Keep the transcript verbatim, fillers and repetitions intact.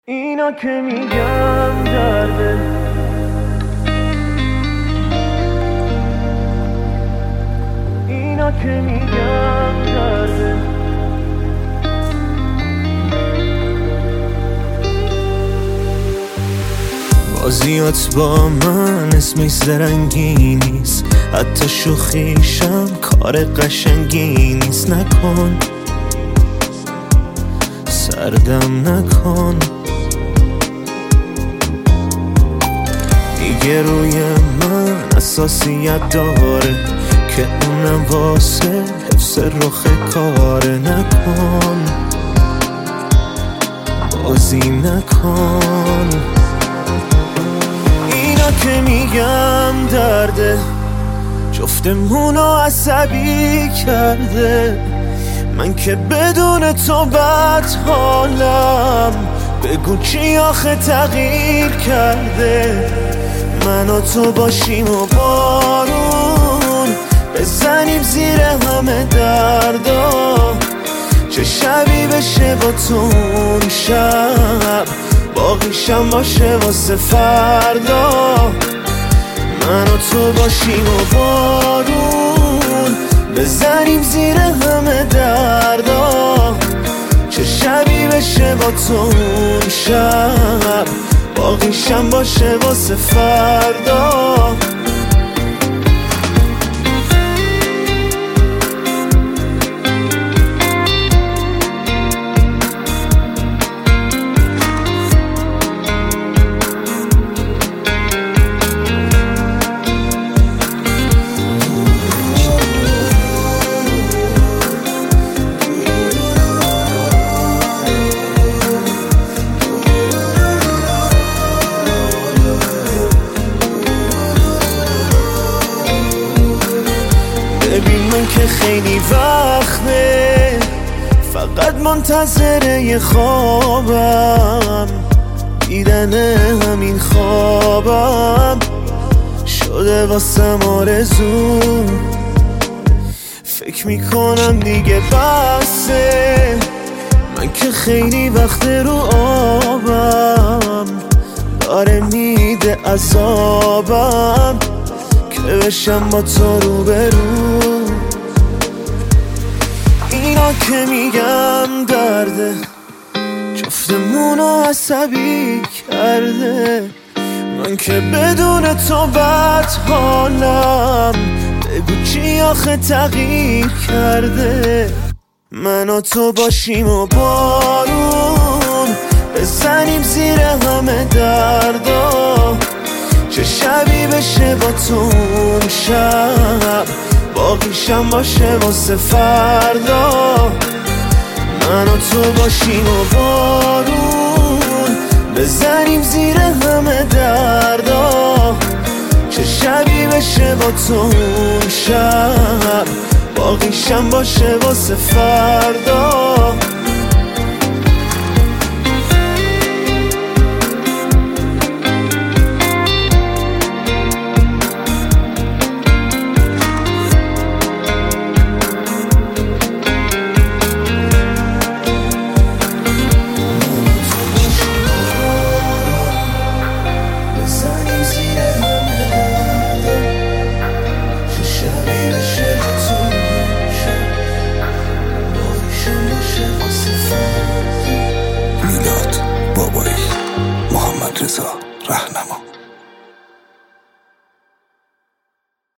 اینا که میگم درده، اینا که میگم درده. بازیات با من اسمش زرنگی نیست، حتی شوخیشم کار قشنگی نیست. نکن سردم نکن، دیگه روی من اساسیت داره که اونم واسه حفظ رخ کاره. نکن بازی نکن، اینا که میگم درده، جفتمونو عصبی کرده. من که بدون تو بد حالم، بگو چی آخه تغییر کرده. من و تو باشیم و بارون بزنیم زیر همه دردا، چه شبی بشه با تو اون شب، باقیشم باشه واسه فردا. من و تو باشیم و بارون بزنیم زیر همه دردا، چه شبی بشه با تو اون شب، باقیشم باشه واسه فردا. ببین من که خیلی وقته فقط منتظر یه خوابم، دیدن همین خوابم شده واسم آرزو. فکر میکنم دیگه بسه، من که خیلی وقت رو آبم، داره میده عذابم که بشم با تو رو برو. اینا که میگم درده، جفتمونو عصبی کرده. من که بدون تو بد حالم، بگو چی آخه تغییر کرده. من و تو باشیم و بارون بزنیم زیر همه دردا، چه شبی بشه با تو اون شب، باقیشم باشه واسه فردا. من و تو باشیم و بارون بزنیم زیر همه دردا، چه شبی بشه با تو اون شب، باقیشم باشه واسه فردا. میلاد بابایی، محمد رضا رهنما.